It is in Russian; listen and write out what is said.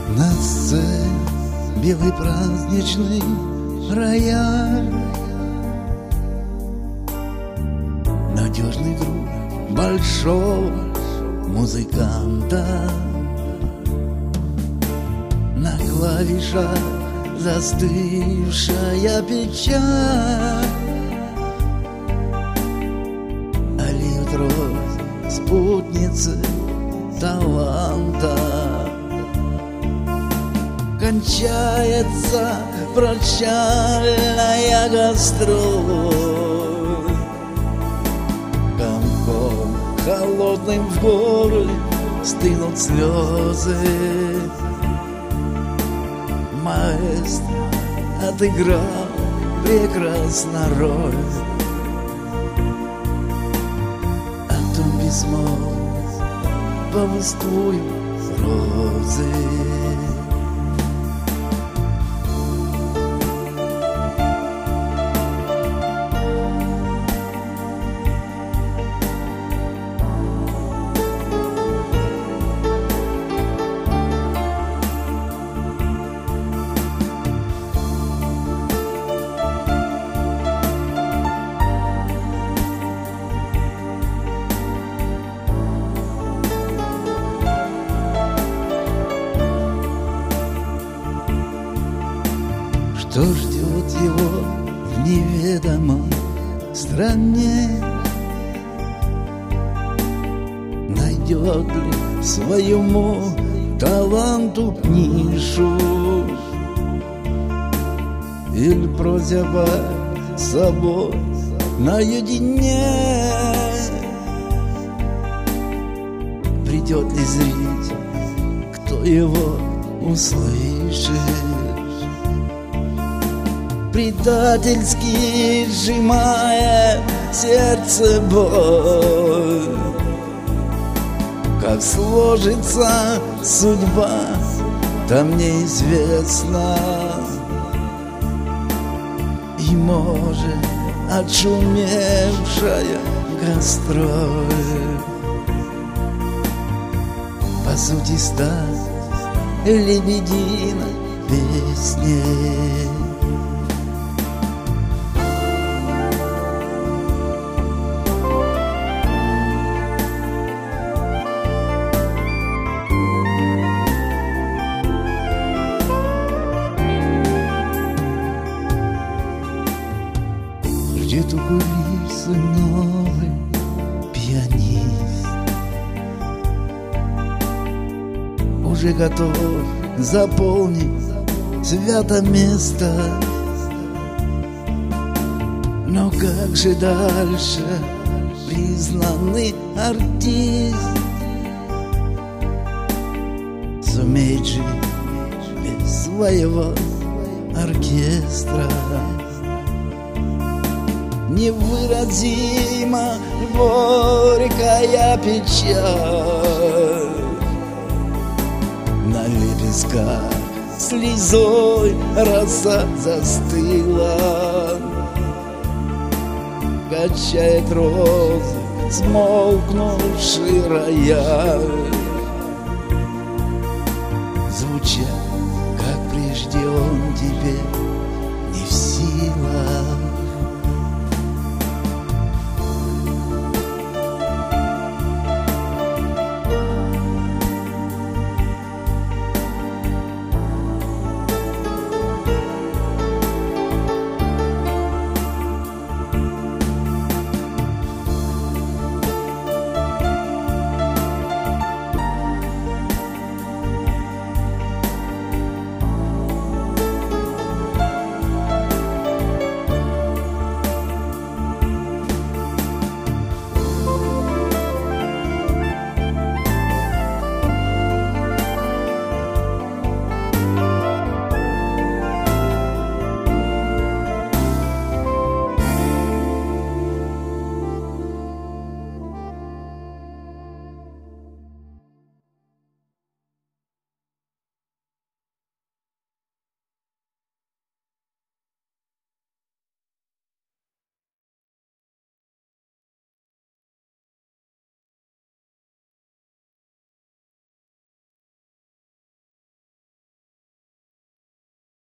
На сцене белый праздничный рояль, надежный друг большого музыканта. На клавишах застывшая печаль, а льют розы спутницы таланта. Кончается прощальная гастроль, комком холодным в горле стынут слезы. Маэстро отыграл прекрасно роль, а то письмо повествуют розы. Что ждет его в неведомой стране? Найдет ли своему таланту нишу? Или прозябая с собой наедине? Придет ли зритель, кто его услышит? Предательски сжимая сердце боль, как сложится судьба, там неизвестно. И может отшумевшая гастроль по сути стать лебединой песней. Ждет у кулисы новый пианист, уже готов заполнить свято место. Но как же дальше признанный артист сумеет жить без своего оркестра? Невыразимо горькая печаль, на лепестках слезой роса застыла. Качает розы смолкнувший рояль, звучат